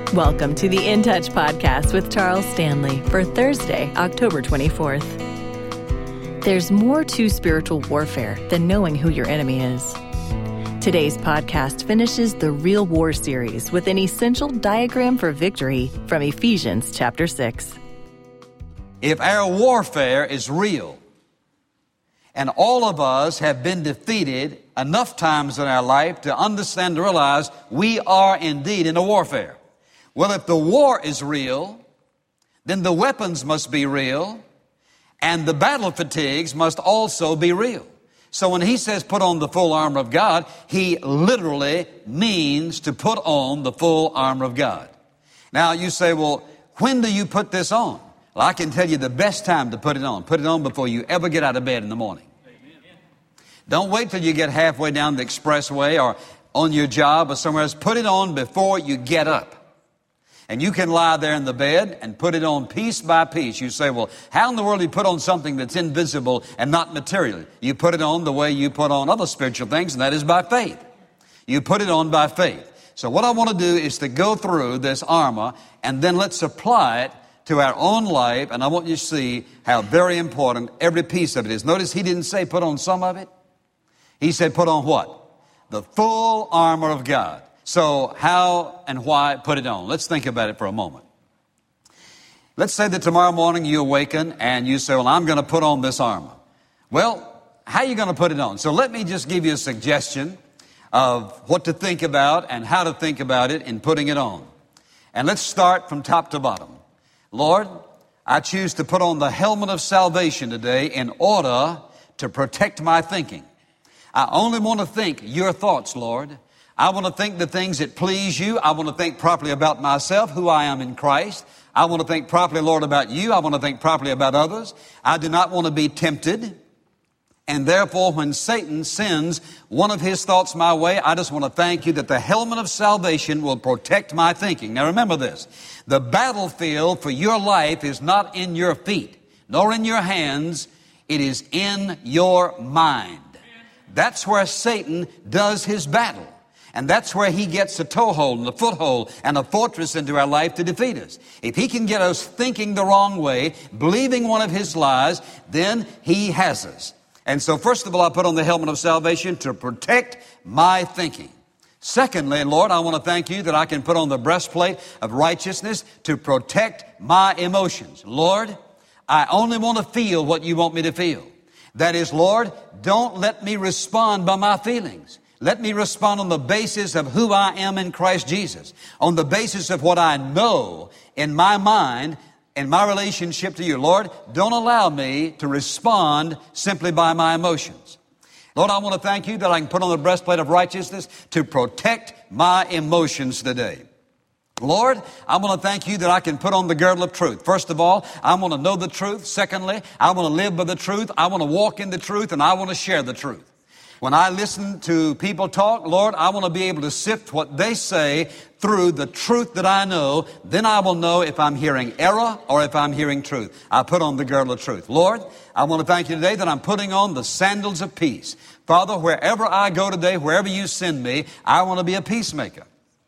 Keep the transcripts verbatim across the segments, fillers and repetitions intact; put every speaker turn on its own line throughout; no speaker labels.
Welcome to the In Touch podcast with Charles Stanley for Thursday, October twenty-fourth. There's more to spiritual warfare than knowing who your enemy is. Today's podcast finishes the Real War series with an essential diagram for victory from Ephesians chapter six.
If our warfare is real, and all of us have been defeated enough times in our life to understand and realize we are indeed in a warfare. Well, if the war is real, then the weapons must be real, and the battle fatigues must also be real. So when he says put on the full armor of God, he literally means to put on the full armor of God. Now you say, well, when do you put this on? Well, I can tell you the best time to put it on. Put it on before you ever get out of bed in the morning. Amen. Don't wait till you get halfway down the expressway or on your job or somewhere else. Put it on before you get up. And you can lie there in the bed and put it on piece by piece. You say, well, how in the world do you put on something that's invisible and not material? You put it on the way you put on other spiritual things, and that is by faith. You put it on by faith. So what I want to do is to go through this armor, and then let's apply it to our own life, and I want you to see how very important every piece of it is. Notice he didn't say put on some of it. He said put on what? The full armor of God. So how and why put it on? Let's think about it for a moment. Let's say that tomorrow morning you awaken and you say, well, I'm going to put on this armor. Well, how are you going to put it on? So let me just give you a suggestion of what to think about and how to think about it in putting it on. And let's start from top to bottom. Lord, I choose to put on the helmet of salvation today in order to protect my thinking. I only want to think your thoughts, Lord. I want to think the things that please you. I want to think properly about myself, who I am in Christ. I want to think properly, Lord, about you. I want to think properly about others. I do not want to be tempted. And therefore, when Satan sends one of his thoughts my way, I just want to thank you that the helmet of salvation will protect my thinking. Now remember this. The battlefield for your life is not in your feet, nor in your hands. It is in your mind. That's where Satan does his battle. And that's where he gets a toehold and a foothold and a fortress into our life to defeat us. If he can get us thinking the wrong way, believing one of his lies, then he has us. And so first of all, I put on the helmet of salvation to protect my thinking. Secondly, Lord, I want to thank you that I can put on the breastplate of righteousness to protect my emotions. Lord, I only want to feel what you want me to feel. That is, Lord, don't let me respond by my feelings. Let me respond on the basis of who I am in Christ Jesus, on the basis of what I know in my mind and my relationship to you. Lord, don't allow me to respond simply by my emotions. Lord, I want to thank you that I can put on the breastplate of righteousness to protect my emotions today. Lord, I want to thank you that I can put on the girdle of truth. First of all, I want to know the truth. Secondly, I want to live by the truth. I want to walk in the truth, and I want to share the truth. When I listen to people talk, Lord, I want to be able to sift what they say through the truth that I know. Then I will know if I'm hearing error or if I'm hearing truth. I put on the girdle of truth. Lord, I want to thank you today that I'm putting on the sandals of peace. Father, wherever I go today, wherever you send me, I want to be a peacemaker.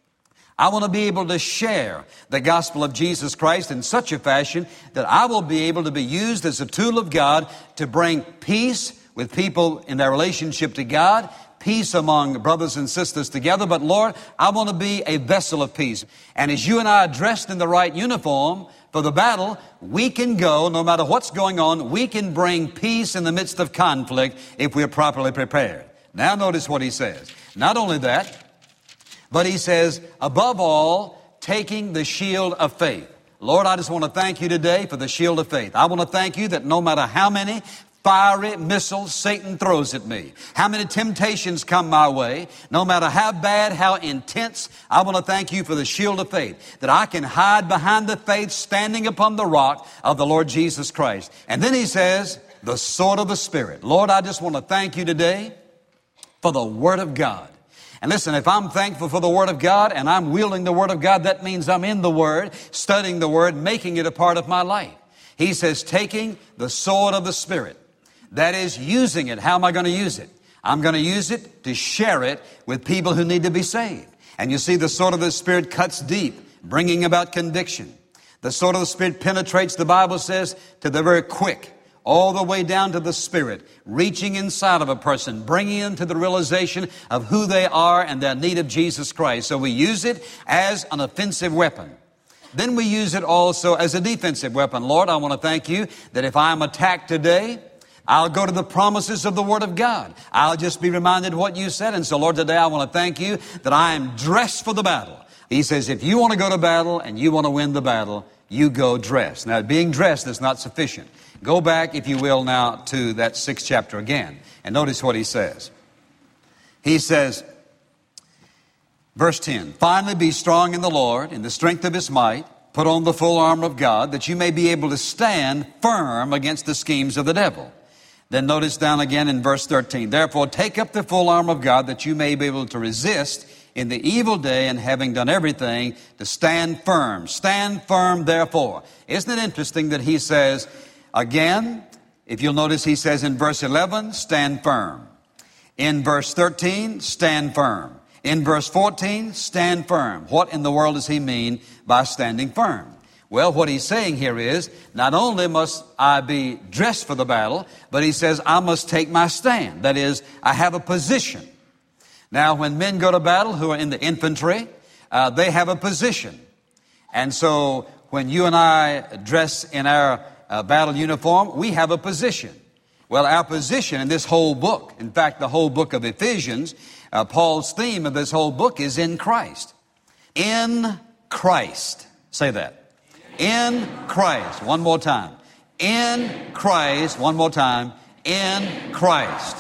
I want to be able to share the gospel of Jesus Christ in such a fashion that I will be able to be used as a tool of God to bring peace with people in their relationship to God, peace among brothers and sisters together. But Lord, I want to be a vessel of peace. And as you and I are dressed in the right uniform for the battle, we can go, no matter what's going on, we can bring peace in the midst of conflict if we're properly prepared. Now notice what he says. Not only that, but he says, above all, taking the shield of faith. Lord, I just want to thank you today for the shield of faith. I want to thank you that no matter how many fiery missiles Satan throws at me, how many temptations come my way, no matter how bad, how intense, I want to thank you for the shield of faith, that I can hide behind the faith standing upon the rock of the Lord Jesus Christ. And then he says, the sword of the Spirit. Lord, I just want to thank you today for the Word of God. And listen, if I'm thankful for the Word of God and I'm wielding the Word of God, that means I'm in the Word, studying the Word, making it a part of my life. He says, taking the sword of the Spirit. That is, using it. How am I going to use it? I'm going to use it to share it with people who need to be saved. And you see, the sword of the Spirit cuts deep, bringing about conviction. The sword of the Spirit penetrates, the Bible says, to the very quick, all the way down to the spirit, reaching inside of a person, bringing them to the realization of who they are and their need of Jesus Christ. So we use it as an offensive weapon. Then we use it also as a defensive weapon. Lord, I want to thank you that if I am attacked today, I'll go to the promises of the Word of God. I'll just be reminded what you said. And so, Lord, today I want to thank you that I am dressed for the battle. He says, if you want to go to battle and you want to win the battle, you go dressed. Now, being dressed is not sufficient. Go back, if you will, now to that sixth chapter again. And notice what he says. He says, verse ten, finally be strong in the Lord, in the strength of His might. Put on the full armor of God, that you may be able to stand firm against the schemes of the devil. Then notice down again in verse thirteen, therefore take up the full armor of God, that you may be able to resist in the evil day, and having done everything, to stand firm. Stand firm, therefore. Isn't it interesting that he says, again, if you'll notice, he says in verse eleven, stand firm. In verse thirteen, stand firm. In verse fourteen, stand firm. What in the world does he mean by standing firm? Well, what he's saying here is, not only must I be dressed for the battle, but he says I must take my stand. That is, I have a position. Now, when men go to battle who are in the infantry, uh, they have a position. And so when you and I dress in our uh, battle uniform, we have a position. Well, our position in this whole book, in fact, the whole book of Ephesians, uh, Paul's theme of this whole book is in Christ. In Christ. Say that. In Christ. One more time. In Christ. One more time. In Christ.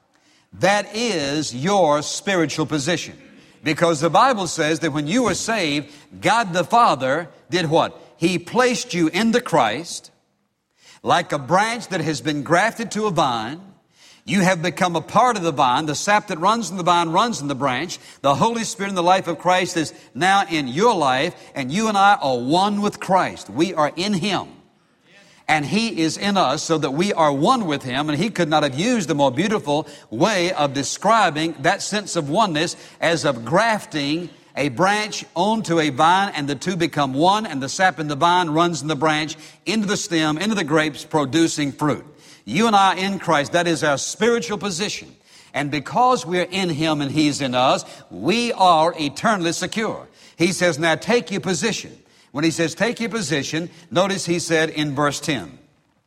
That is your spiritual position. Because the Bible says that when you were saved, God the Father did what? He placed you into Christ like a branch that has been grafted to a vine. You have become a part of the vine. The sap that runs in the vine runs in the branch. The Holy Spirit in the life of Christ is now in your life, and you and I are one with Christ. We are in Him. And He is in us, so that we are one with Him. And He could not have used a more beautiful way of describing that sense of oneness as of grafting a branch onto a vine, and the two become one, and the sap in the vine runs in the branch into the stem, into the grapes, producing fruit. You and I in Christ, that is our spiritual position. And because we're in Him and He's in us, we are eternally secure. He says, now take your position. When he says take your position, notice he said in verse ten.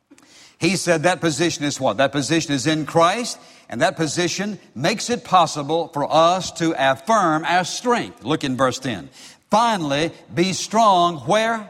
He said that position is what? That position is in Christ, and that position makes it possible for us to affirm our strength. Look in verse ten. Finally, be strong where?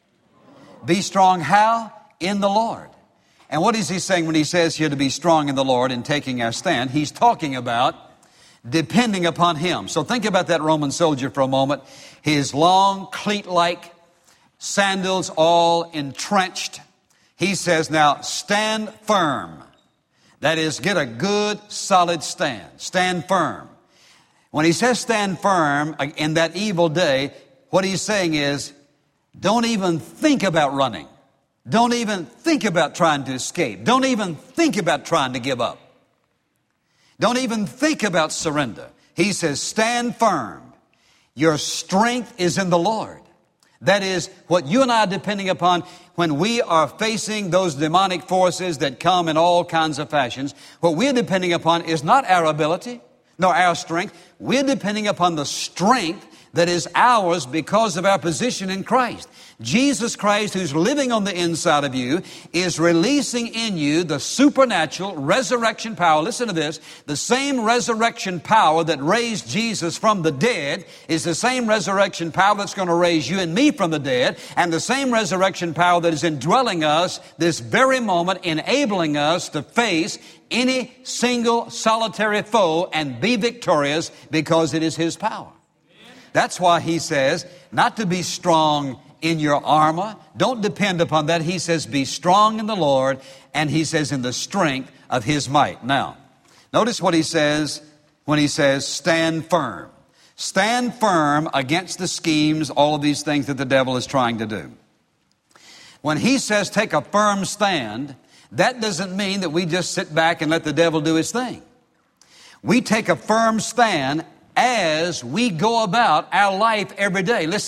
Be strong how? In the Lord. And what is he saying when he says here to be strong in the Lord and taking our stand? He's talking about depending upon Him. So think about that Roman soldier for a moment. His long, cleat-like sandals all entrenched. He says, now stand firm. That is, get a good, solid stand. Stand firm. When he says stand firm in that evil day, what he's saying is, don't even think about running. Don't even think about trying to escape. Don't even think about trying to give up. Don't even think about surrender. He says, stand firm. Your strength is in the Lord. That is what you and I are depending upon when we are facing those demonic forces that come in all kinds of fashions. What we're depending upon is not our ability, nor our strength. We're depending upon the strength that is ours because of our position in Christ. Jesus Christ, who's living on the inside of you, is releasing in you the supernatural resurrection power. Listen to this. The same resurrection power that raised Jesus from the dead is the same resurrection power that's going to raise you and me from the dead, and the same resurrection power that is indwelling us this very moment, enabling us to face any single solitary foe and be victorious because it is His power. That's why he says not to be strong in your armor. Don't depend upon that. He says be strong in the Lord, and he says in the strength of His might. Now, notice what he says when he says stand firm. Stand firm against the schemes, all of these things that the devil is trying to do. When he says take a firm stand, that doesn't mean that we just sit back and let the devil do his thing. We take a firm stand as we go about our life every day. Listen,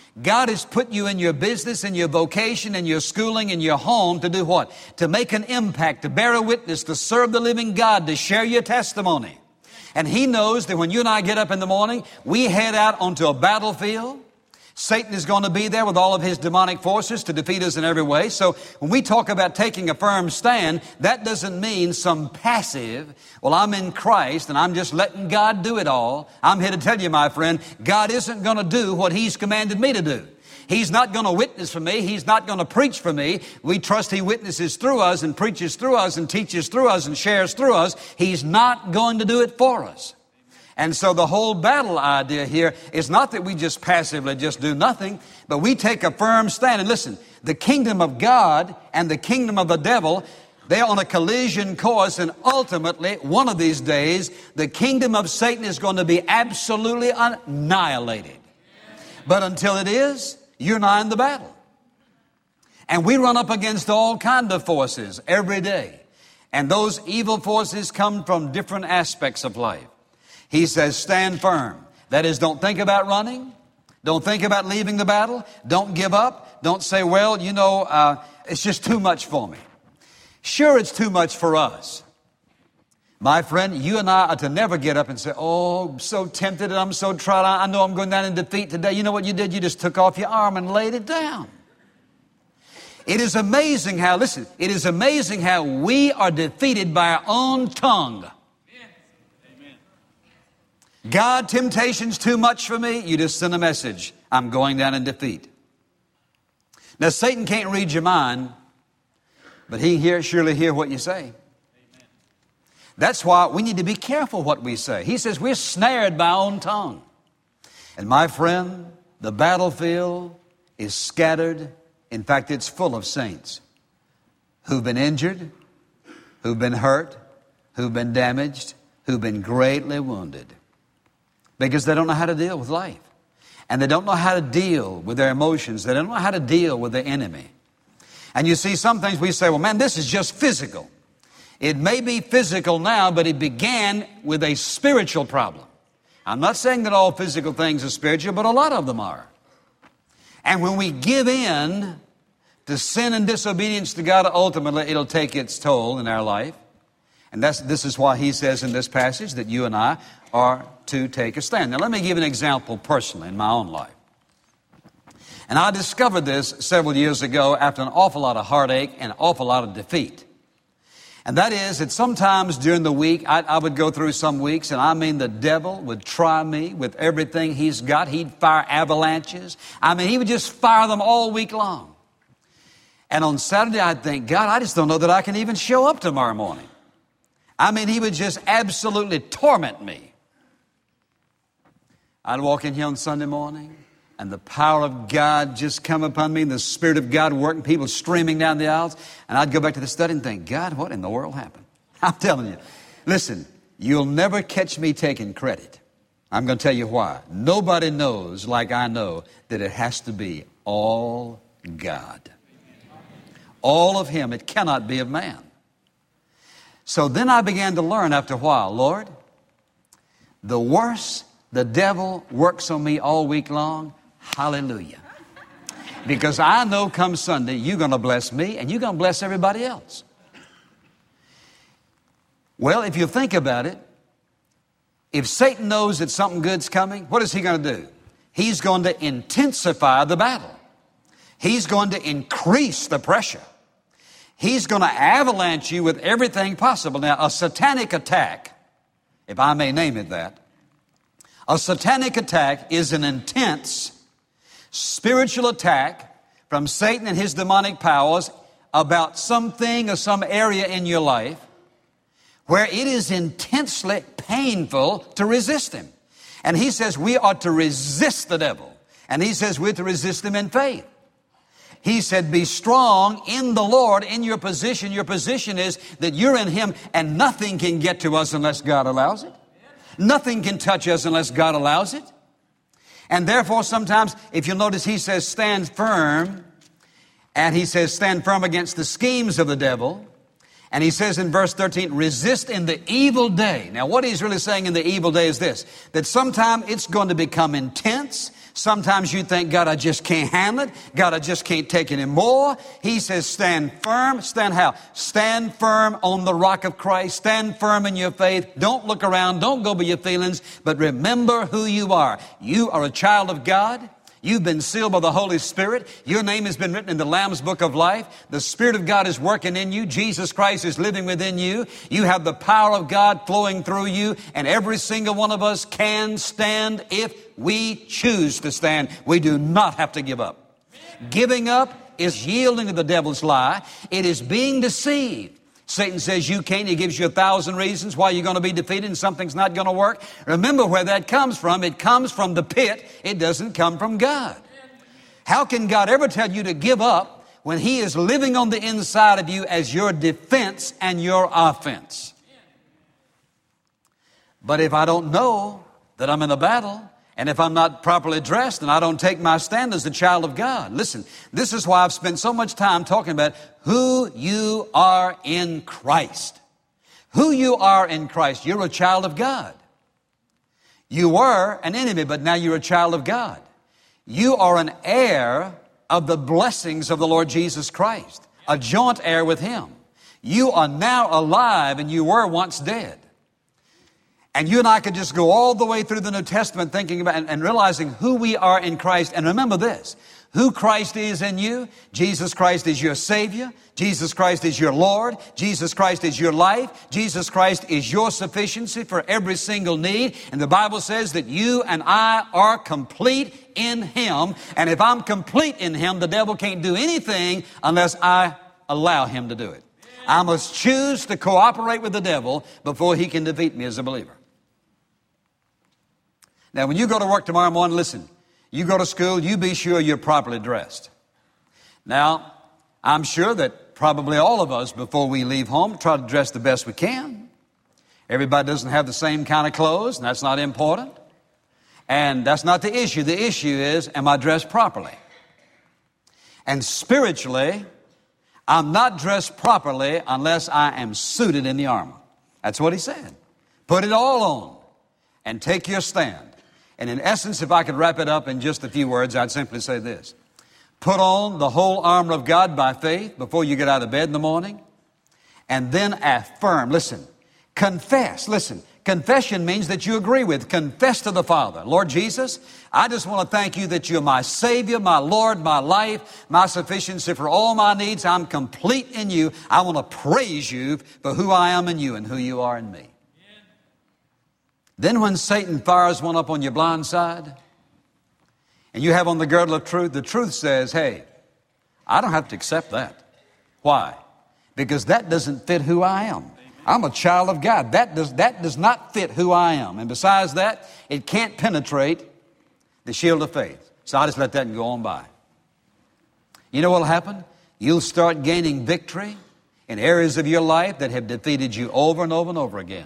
God has put you in your business, in your vocation, in your schooling, in your home to do what? To make an impact, to bear a witness, to serve the living God, to share your testimony. And He knows that when you and I get up in the morning, we head out onto a battlefield. Satan is going to be there with all of his demonic forces to defeat us in every way. So when we talk about taking a firm stand, that doesn't mean some passive, well, I'm in Christ and I'm just letting God do it all. I'm here to tell you, my friend, God isn't going to do what He's commanded me to do. He's not going to witness for me. He's not going to preach for me. We trust He witnesses through us and preaches through us and teaches through us and shares through us. He's not going to do it for us. And so the whole battle idea here is not that we just passively just do nothing, but we take a firm stand. And listen, the kingdom of God and the kingdom of the devil, they're on a collision course, and ultimately, one of these days, the kingdom of Satan is going to be absolutely annihilated. But until it is, you're and I in the battle. And we run up against all kinds of forces every day. And those evil forces come from different aspects of life. He says, stand firm. That is, don't think about running. Don't think about leaving the battle. Don't give up. Don't say, well, you know, uh, it's just too much for me. Sure, it's too much for us. My friend, you and I are to never get up and say, oh, I'm so tempted and I'm so tried. I know I'm going down in defeat today. You know what you did? You just took off your arm and laid it down. It is amazing how, listen, it is amazing how we are defeated by our own tongue. God, temptation's too much for me. You just send a message. I'm going down in defeat. Now, Satan can't read your mind, but he hear, surely hear what you say. Amen. That's why we need to be careful what we say. He says we're snared by our own tongue. And my friend, the battlefield is scattered. In fact, it's full of saints who've been injured, who've been hurt, who've been damaged, who've been greatly wounded. Because they don't know how to deal with life. And they don't know how to deal with their emotions. They don't know how to deal with the enemy. And you see, some things we say, well, man, this is just physical. It may be physical now, but it began with a spiritual problem. I'm not saying that all physical things are spiritual, but a lot of them are. And when we give in to sin and disobedience to God, ultimately it'll take its toll in our life. And that's, this is why he says in this passage that you and I are to take a stand. Now, let me give an example personally in my own life. And I discovered this several years ago after an awful lot of heartache and an awful lot of defeat. And that is that sometimes during the week, I, I would go through some weeks, and I mean the devil would try me with everything he's got. He'd fire avalanches. I mean, he would just fire them all week long. And on Saturday, I'd think, God, I just don't know that I can even show up tomorrow morning. I mean, he would just absolutely torment me. I'd walk in here on Sunday morning, and the power of God just come upon me, and the Spirit of God working, people streaming down the aisles, and I'd go back to the study and think, God, what in the world happened? I'm telling you, listen, you'll never catch me taking credit. I'm going to tell you why. Nobody knows like I know that it has to be all God. All of Him. It cannot be of man. So then I began to learn after a while, Lord, the worse the devil works on me all week long, hallelujah. Because I know come Sunday, you're going to bless me and you're going to bless everybody else. Well, if you think about it, if Satan knows that something good's coming, what is he going to do? He's going to intensify the battle. He's going to increase the pressure. He's going to avalanche you with everything possible. Now, a satanic attack, if I may name it that, a satanic attack is an intense spiritual attack from Satan and his demonic powers about something or some area in your life where it is intensely painful to resist him. And he says we are to resist the devil. And he says we're to resist him in faith. He said, be strong in the Lord, in your position. Your position is that you're in Him and nothing can get to us unless God allows it. Nothing can touch us unless God allows it. And therefore, sometimes, if you'll notice, He says, stand firm. And He says, stand firm against the schemes of the devil. And He says in verse thirteen, resist in the evil day. Now, what He's really saying in the evil day is this, that sometime it's going to become intense. Sometimes you think, God, I just can't handle it. God, I just can't take any more. He says, stand firm. Stand how? Stand firm on the rock of Christ. Stand firm in your faith. Don't look around. Don't go by your feelings. But remember who you are. You are a child of God. You've been sealed by the Holy Spirit. Your name has been written in the Lamb's Book of Life. The Spirit of God is working in you. Jesus Christ is living within you. You have the power of God flowing through you. And every single one of us can stand if we choose to stand. We do not have to give up. Giving up is yielding to the devil's lie. It is being deceived. Satan says you can't. He gives you a thousand reasons why you're going to be defeated and something's not going to work. Remember where that comes from. It comes from the pit. It doesn't come from God. How can God ever tell you to give up when He is living on the inside of you as your defense and your offense? But if I don't know that I'm in a battle, and if I'm not properly dressed and I don't take my stand as a child of God. Listen, this is why I've spent so much time talking about who you are in Christ. Who you are in Christ. You're a child of God. You were an enemy, but now you're a child of God. You are an heir of the blessings of the Lord Jesus Christ. A joint heir with Him. You are now alive and you were once dead. And you and I could just go all the way through the New Testament thinking about and, and realizing who we are in Christ. And remember this, who Christ is in you. Jesus Christ is your Savior. Jesus Christ is your Lord. Jesus Christ is your life. Jesus Christ is your sufficiency for every single need. And the Bible says that you and I are complete in Him. And if I'm complete in Him, the devil can't do anything unless I allow him to do it. I must choose to cooperate with the devil before he can defeat me as a believer. Now, when you go to work tomorrow morning, listen, you go to school, you be sure you're properly dressed. Now, I'm sure that probably all of us, before we leave home, try to dress the best we can. Everybody doesn't have the same kind of clothes, and that's not important. And that's not the issue. The issue is, am I dressed properly? And spiritually, I'm not dressed properly unless I am suited in the armor. That's what he said. Put it all on and take your stand. And in essence, if I could wrap it up in just a few words, I'd simply say this. Put on the whole armor of God by faith before you get out of bed in the morning. And then affirm. Listen, confess. Listen, confession means that you agree with. Confess to the Father. Lord Jesus, I just want to thank you that you're my Savior, my Lord, my life, my sufficiency for all my needs. I'm complete in you. I want to praise you for who I am in you and who you are in me. Then when Satan fires one up on your blind side and you have on the girdle of truth, the truth says, hey, I don't have to accept that. Why? Because that doesn't fit who I am. I'm a child of God. That does, that does not fit who I am. And besides that, it can't penetrate the shield of faith. So I just let that go on by. You know what will happen? You'll start gaining victory in areas of your life that have defeated you over and over and over again.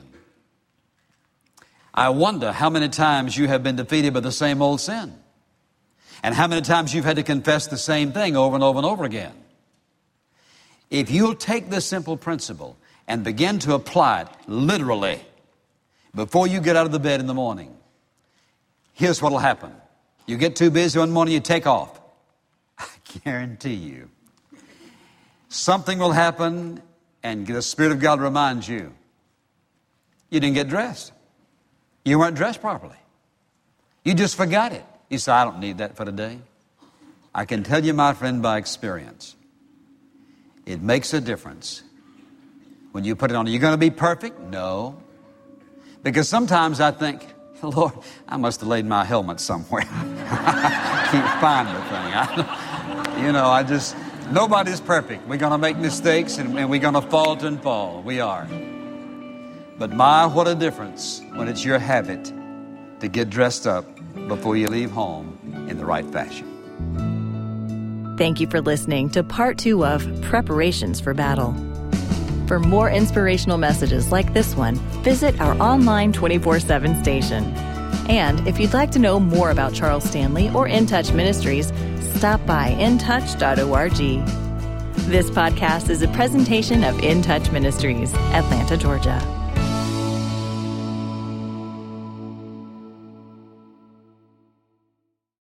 I wonder how many times you have been defeated by the same old sin. And how many times you've had to confess the same thing over and over and over again. If you'll take this simple principle and begin to apply it literally before you get out of the bed in the morning, here's what will happen. You get too busy one morning, you take off. I guarantee you, something will happen and the Spirit of God reminds you, you didn't get dressed. You weren't dressed properly. You just forgot it. You say, I don't need that for today. I can tell you, my friend, by experience, it makes a difference when you put it on. Are you going to be perfect? No. Because sometimes I think, Lord, I must have laid my helmet somewhere. I can't find the thing. I, you know, I just, nobody's perfect. We're going to make mistakes and, and we're going to falter and fall. We are. But my, what a difference when it's your habit to get dressed up before you leave home in the right fashion.
Thank you for listening to part two of Preparations for Battle. For more inspirational messages like this one, visit our online twenty-four seven station. And if you'd like to know more about Charles Stanley or In Touch Ministries, stop by in touch dot org. This podcast is a presentation of In Touch Ministries, Atlanta, Georgia.